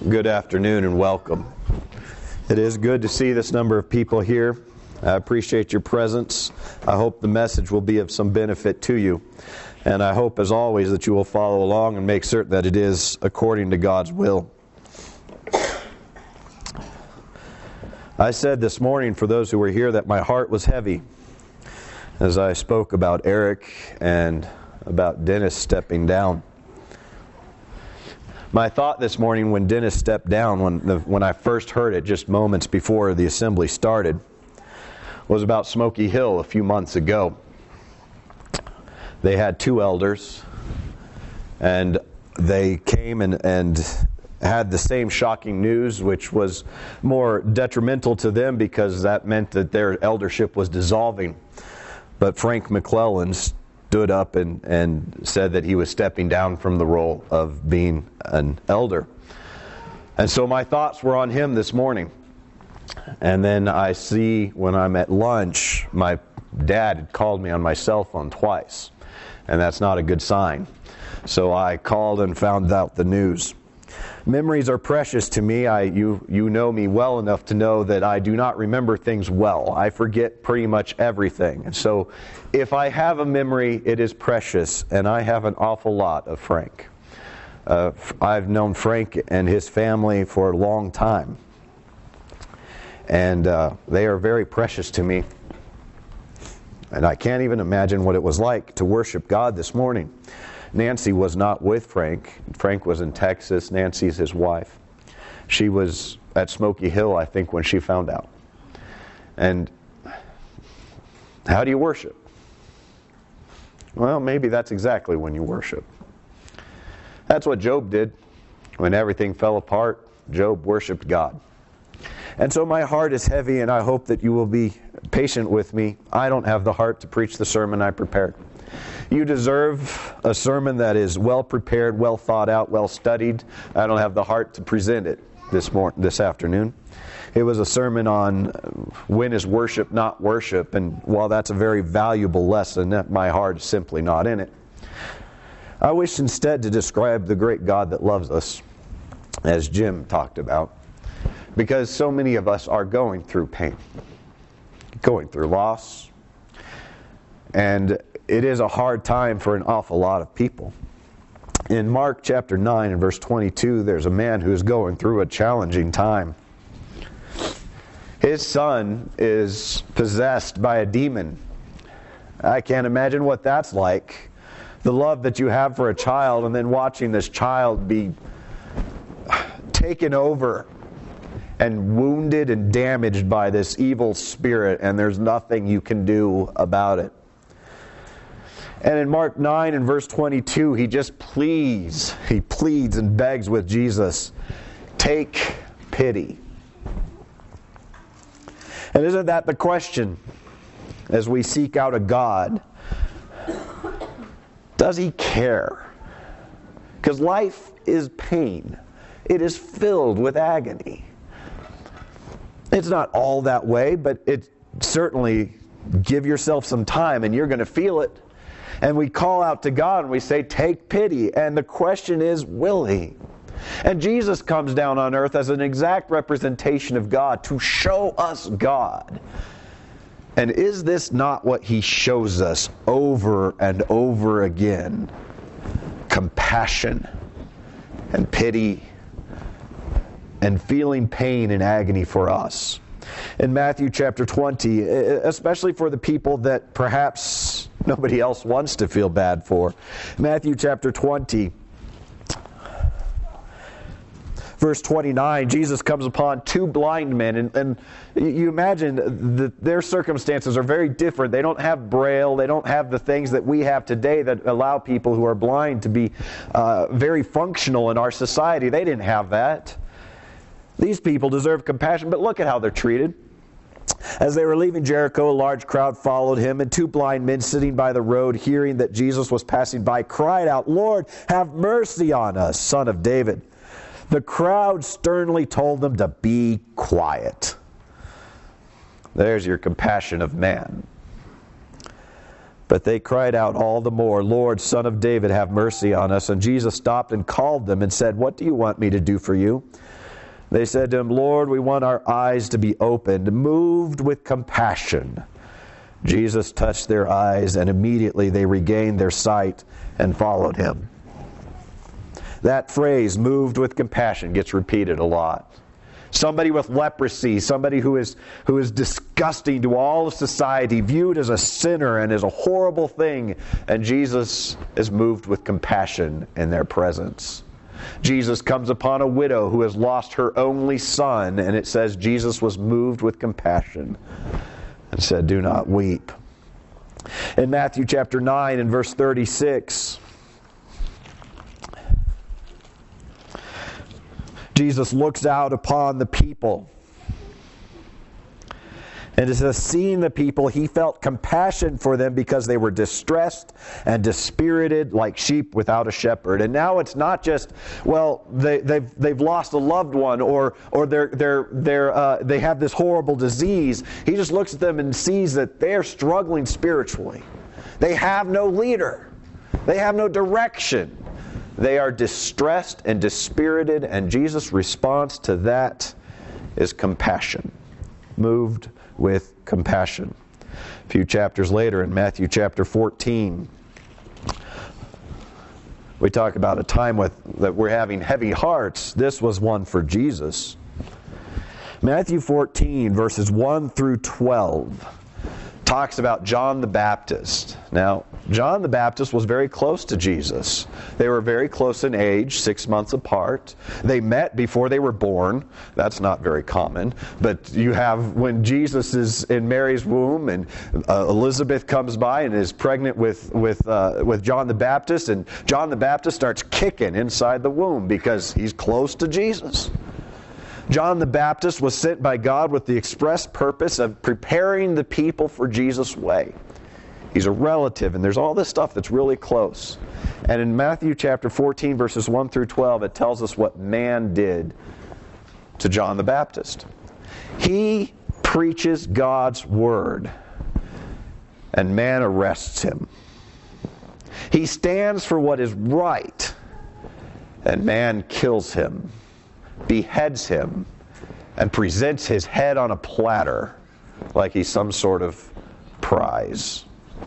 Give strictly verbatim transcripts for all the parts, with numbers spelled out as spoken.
Good afternoon and welcome. It is good to see this number of people here. I appreciate your presence. I hope the message will be of some benefit to you. And I hope, as always, that you will follow along and make certain that it is according to God's will. I said this morning, for those who were here, that my heart was heavy as I spoke about Eric and about Dennis stepping down. My thought this morning when Dennis stepped down, when the, when I first heard it just moments before the assembly started, was about Smoky Hill a few months ago. They had two elders, and they came and, and had the same shocking news, which was more detrimental to them because that meant that their eldership was dissolving. But Frank McClellan stood up and, and said that he was stepping down from the role of being an elder. And so my thoughts were on him this morning. And then I see when I'm at lunch, my dad had called me on my cell phone twice. And that's not a good sign. So I called and found out the news. Memories are precious to me. I, you, you know me well enough to know that I do not remember things well. I forget pretty much everything. And so if I have a memory, it is precious. And I have an awful lot of Frank. Uh, I've known Frank and his family for a long time. And uh, they are very precious to me. And I can't even imagine what it was like to worship God this morning. Nancy was not with Frank. Frank was in Texas. Nancy's his wife. She was at Smoky Hill, I think, when she found out. And how do you worship? Well, maybe that's exactly when you worship. That's what Job did. When everything fell apart, Job worshiped God. And so my heart is heavy, and I hope that you will be patient with me. I don't have the heart to preach the sermon I prepared. You deserve a sermon that is well prepared, well thought out, well studied. I don't have the heart to present it this morning, this afternoon. It was a sermon on when is worship not worship, and while that's a very valuable lesson, that my heart is simply not in it. I wish instead to describe the great God that loves us, as Jim talked about, because so many of us are going through pain, going through loss, and it is a hard time for an awful lot of people. In Mark chapter nine and verse twenty-two, there's a man who's going through a challenging time. His son is possessed by a demon. I can't imagine what that's like. The love that you have for a child, and then watching this child be taken over and wounded and damaged by this evil spirit, and there's nothing you can do about it. And in Mark nine and verse twenty-two, he just pleads, he pleads and begs with Jesus, take pity. And isn't that the question as we seek out a God? Does he care? Because life is pain. It is filled with agony. It's not all that way, but it certainly, give yourself some time and you're going to feel it. And we call out to God and we say, take pity. And the question is, will he? And Jesus comes down on earth as an exact representation of God to show us God. And is this not what he shows us over and over again? Compassion and pity and feeling pain and agony for us. In Matthew chapter twenty, especially for the people that perhaps nobody else wants to feel bad for. Matthew chapter twenty, verse twenty-nine, Jesus comes upon two blind men, and, and you imagine that their circumstances are very different. They don't have Braille, they don't have the things that we have today that allow people who are blind to be uh, very functional in our society. They didn't have that. These people deserve compassion, but look at how they're treated. As they were leaving Jericho, a large crowd followed him, and two blind men sitting by the road, hearing that Jesus was passing by, cried out, Lord, have mercy on us, Son of David. The crowd sternly told them to be quiet. There's your compassion of man. But they cried out all the more, Lord, Son of David, have mercy on us. And Jesus stopped and called them and said, what do you want me to do for you? They said to him, Lord, we want our eyes to be opened. Moved with compassion, Jesus touched their eyes, and immediately they regained their sight and followed him. That phrase, moved with compassion, gets repeated a lot. Somebody with leprosy, somebody who is who is disgusting to all of society, viewed as a sinner and as a horrible thing, and Jesus is moved with compassion in their presence. Jesus comes upon a widow who has lost her only son, and it says Jesus was moved with compassion and said, do not weep. In Matthew chapter nine and verse thirty-six, Jesus looks out upon the people. And it says, seeing the people, he felt compassion for them because they were distressed and dispirited like sheep without a shepherd. And now it's not just, well, they, they've they've lost a loved one, or or they're they're they're uh, they have this horrible disease. He just looks at them and sees that they're struggling spiritually. They have no leader. They have no direction. They are distressed and dispirited, and Jesus' response to that is compassion. Moved with compassion. A few chapters later, in Matthew chapter fourteen, we talk about a time with that we're having heavy hearts. This was one for Jesus. Matthew fourteen, verses one through twelve, talks about John the Baptist. Now, John the Baptist was very close to Jesus. They were very close in age, six months apart. They met before they were born. That's not very common. But you have, when Jesus is in Mary's womb, and uh, Elizabeth comes by and is pregnant with, with, uh, with John the Baptist, and John the Baptist starts kicking inside the womb because he's close to Jesus. John the Baptist was sent by God with the express purpose of preparing the people for Jesus' way. He's a relative, and there's all this stuff that's really close. And in Matthew chapter fourteen, verses one through twelve, it tells us what man did to John the Baptist. He preaches God's word, and man arrests him. He stands for what is right, and man kills him, beheads him, and presents his head on a platter like he's some sort of prize.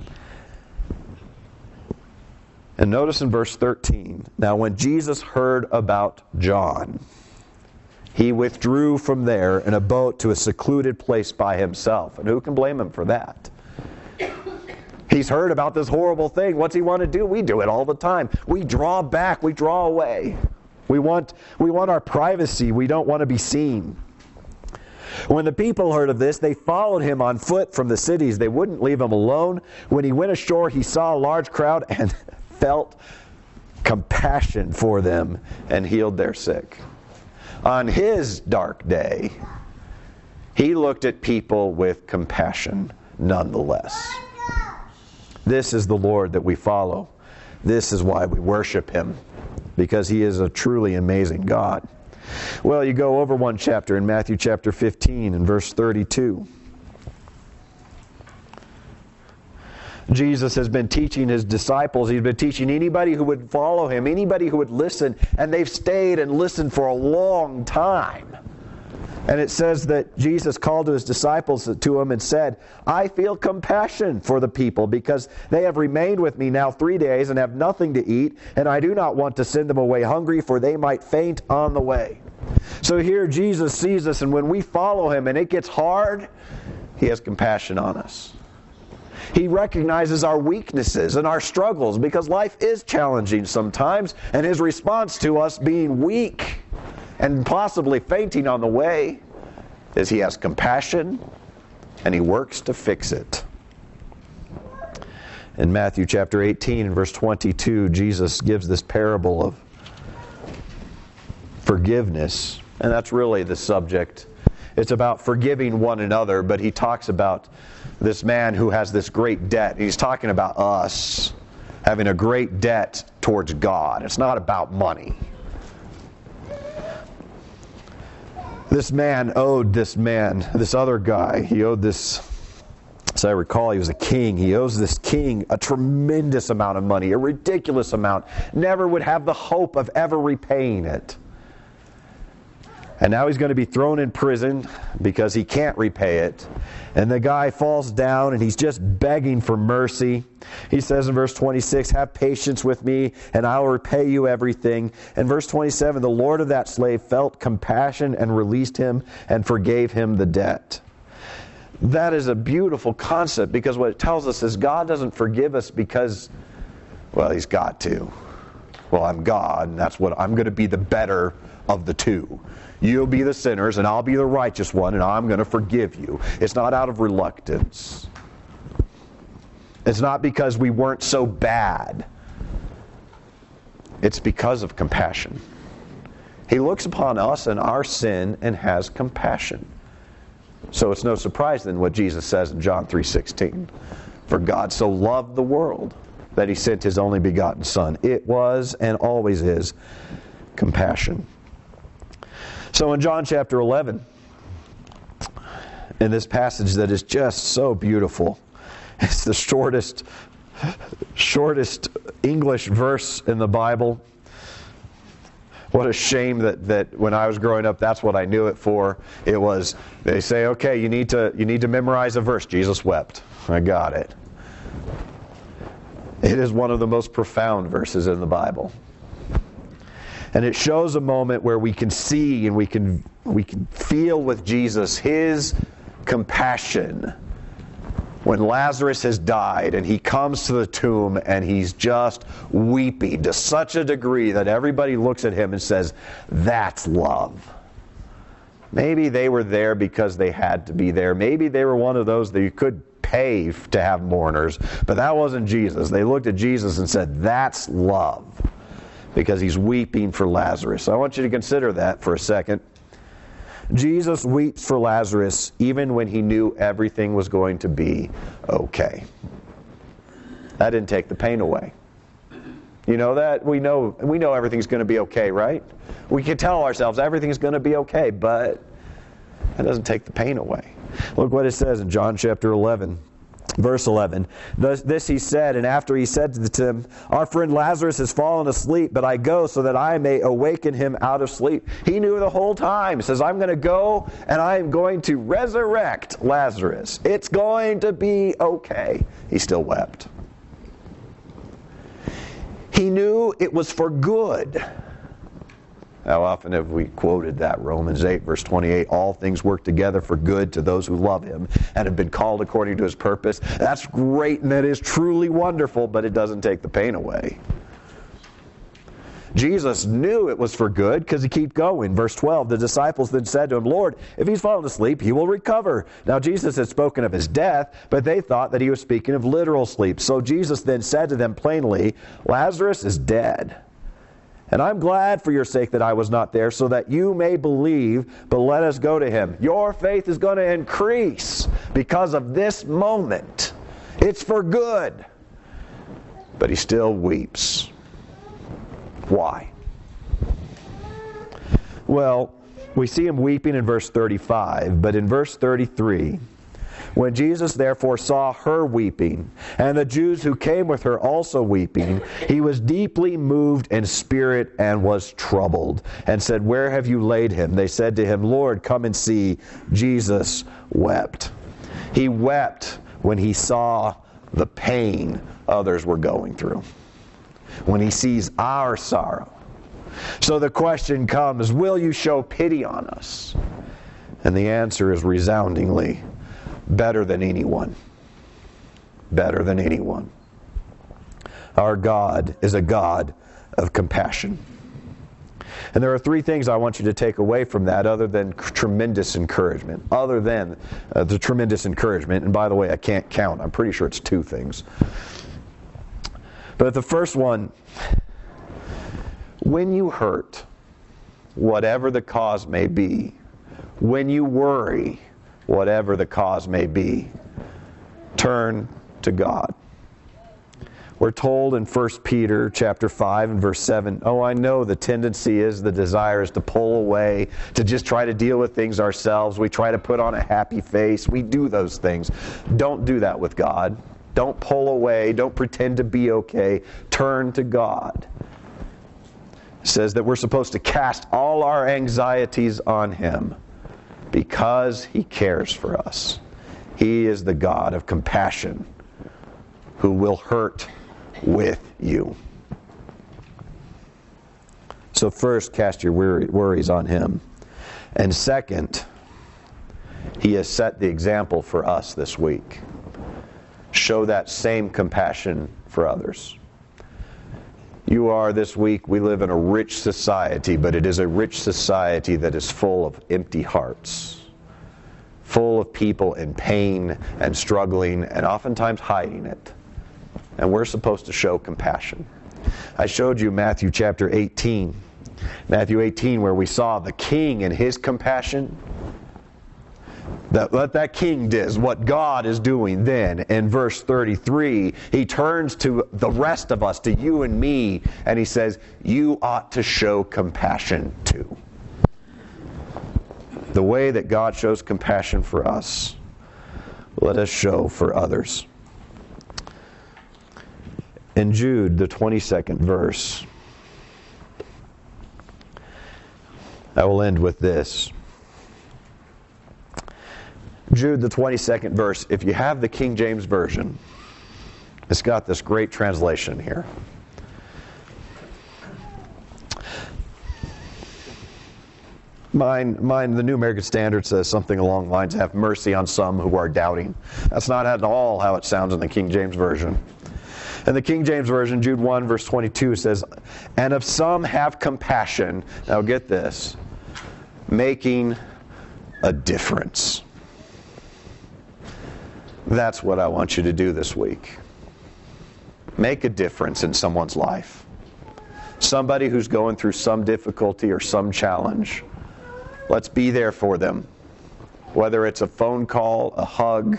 And notice in verse thirteen, now when Jesus heard about John, he withdrew from there in a boat to a secluded place by himself. And who can blame him for that? He's heard about this horrible thing. What's he want to do? We do it all the time. We draw back. We draw away. We want, we want our privacy. We don't want to be seen. When the people heard of this, they followed him on foot from the cities. They wouldn't leave him alone. When he went ashore, he saw a large crowd and felt compassion for them and healed their sick. On his dark day, he looked at people with compassion nonetheless. This is the Lord that we follow. This is why we worship him, because he is a truly amazing God. Well, you go over one chapter in Matthew chapter fifteen and verse thirty-two. Jesus has been teaching his disciples. He's been teaching anybody who would follow him, anybody who would listen, and they've stayed and listened for a long time. And it says that Jesus called to his disciples to him and said, I feel compassion for the people because they have remained with me now three days and have nothing to eat, and I do not want to send them away hungry, for they might faint on the way. So here Jesus sees us, and when we follow him and it gets hard, he has compassion on us. He recognizes our weaknesses and our struggles because life is challenging sometimes, and his response to us being weak and possibly fainting on the way is he has compassion and he works to fix it. In Matthew chapter eighteen and verse twenty-two, Jesus gives this parable of forgiveness, and that's really the subject. It's about forgiving one another, but he talks about this man who has this great debt. He's talking about us having a great debt towards God. It's not about money. This man owed this man, this other guy, he owed this As I recall, he was a king. He owes this king a tremendous amount of money, a ridiculous amount. Never would have the hope of ever repaying it. And now he's going to be thrown in prison because he can't repay it. And the guy falls down and he's just begging for mercy. He says in verse twenty-six, "Have patience with me and I will repay you everything." And verse twenty-seven, the Lord of that slave felt compassion and released him and forgave him the debt. That is a beautiful concept, because what it tells us is God doesn't forgive us because, well, he's got to. Well, I'm God, and that's what I'm going to be, the better of the two. You'll be the sinners, and I'll be the righteous one, and I'm going to forgive you. It's not out of reluctance. It's not because we weren't so bad. It's because of compassion. He looks upon us and our sin and has compassion. So it's no surprise then what Jesus says in John three sixteen. For God so loved the world that he sent his only begotten Son. It was and always is compassion. So in John chapter eleven, in this passage that is just so beautiful, it's the shortest, shortest English verse in the Bible. What a shame that, that when I was growing up, that's what I knew it for. It was, they say, okay, you need to you need to memorize a verse. Jesus wept. I got it. It is one of the most profound verses in the Bible. And it shows a moment where we can see and we can we can feel with Jesus his compassion when Lazarus has died and he comes to the tomb and he's just weeping to such a degree that everybody looks at him and says, "That's love." Maybe they were there because they had to be there. Maybe they were one of those that you could pay to have mourners, but that wasn't Jesus. They looked at Jesus and said, "That's love," because he's weeping for Lazarus. I want you to consider that for a second. Jesus weeps for Lazarus even when he knew everything was going to be okay. That didn't take the pain away. You know that? We know we know everything's going to be okay, right? We can tell ourselves everything's going to be okay, but that doesn't take the pain away. Look what it says in John chapter eleven. Verse eleven, this, this he said, and after he said to him, "Our friend Lazarus has fallen asleep, but I go so that I may awaken him out of sleep." He knew the whole time. He says, "I'm going to go and I am going to resurrect Lazarus. It's going to be okay." He still wept. He knew it was for good. How often have we quoted that? Romans eight, verse twenty-eight, "All things work together for good to those who love him and have been called according to his purpose." That's great and that is truly wonderful, but it doesn't take the pain away. Jesus knew it was for good because he kept going. Verse twelve, the disciples then said to him, "Lord, if he's fallen asleep, he will recover." Now Jesus had spoken of his death, but they thought that he was speaking of literal sleep. So Jesus then said to them plainly, "Lazarus is dead. And I'm glad for your sake that I was not there, so that you may believe, but let us go to him." Your faith is going to increase because of this moment. It's for good. But he still weeps. Why? Well, we see him weeping in verse thirty-five, but in verse thirty-three, when Jesus therefore saw her weeping, and the Jews who came with her also weeping, he was deeply moved in spirit and was troubled, and said, "Where have you laid him?" They said to him, "Lord, come and see." Jesus wept. He wept when he saw the pain others were going through, when he sees our sorrow. So the question comes, will you show pity on us? And the answer is resoundingly, better than anyone. Better than anyone. Our God is a God of compassion. And there are three things I want you to take away from that other than tremendous encouragement. Other than uh, the tremendous encouragement. And by the way, I can't count. I'm pretty sure it's two things. But the first one, when you hurt, whatever the cause may be, when you worry, whatever the cause may be, turn to God. We're told in First Peter chapter five and verse seven, oh, I know the tendency is, the desire is to pull away, to just try to deal with things ourselves. We try to put on a happy face. We do those things. Don't do that with God. Don't pull away. Don't pretend to be okay. Turn to God. It says that we're supposed to cast all our anxieties on Him because He cares for us. He is the God of compassion who will hurt with you. So first, cast your worries on Him. And second, He has set the example for us this week. Show that same compassion for others. You are, this week, we live in a rich society, but it is a rich society that is full of empty hearts. Full of people in pain and struggling and oftentimes hiding it. And we're supposed to show compassion. I showed you Matthew chapter eighteen. Matthew eighteen, where we saw the king and his compassion. That what that king does, what God is doing then. In verse thirty-three, he turns to the rest of us, to you and me, and he says, you ought to show compassion too. The way that God shows compassion for us, let us show for others. In Jude, the twenty-second verse, I will end with this. Jude, the twenty-second verse, if you have the King James Version, it's got this great translation here. Mine, mine, the New American Standard says something along the lines, have mercy on some who are doubting. That's not at all how it sounds in the King James Version. In the King James Version, Jude one, verse twenty-two says, and of some have compassion, now get this, making a difference. That's what I want you to do this week. Make a difference in someone's life. Somebody who's going through some difficulty or some challenge. Let's be there for them. Whether it's a phone call, a hug,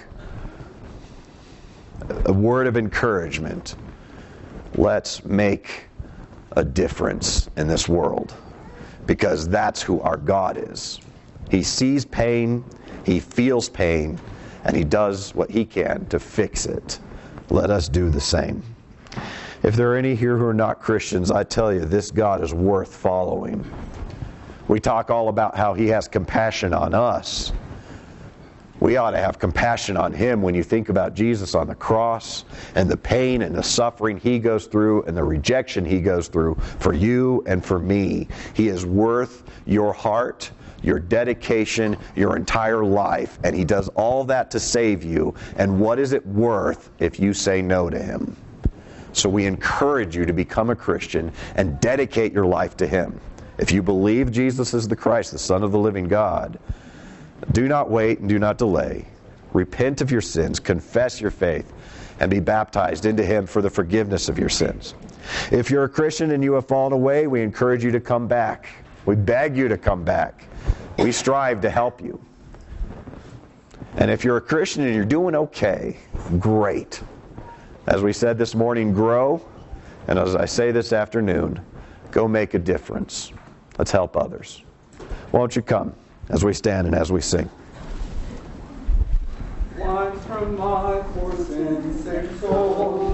a word of encouragement. Let's make a difference in this world. Because that's who our God is. He sees pain, He feels pain, and He does what He can to fix it. Let us do the same. If there are any here who are not Christians, I tell you, this God is worth following. We talk all about how He has compassion on us. We ought to have compassion on Him when you think about Jesus on the cross and the pain and the suffering He goes through and the rejection He goes through for you and for me. He is worth your heart, your dedication, your entire life, and He does all that to save you. And what is it worth if you say no to Him? So we encourage you to become a Christian and dedicate your life to Him. If you believe Jesus is the Christ, the Son of the living God, do not wait and do not delay. Repent of your sins, confess your faith, and be baptized into Him for the forgiveness of your sins. If you're a Christian and you have fallen away, we encourage you to come back. We beg you to come back. We strive to help you. And if you're a Christian and you're doing okay, great. As we said this morning, grow. And as I say this afternoon, go make a difference. Let's help others. Won't you come as we stand and as we sing? Once from my poor sin-sick soul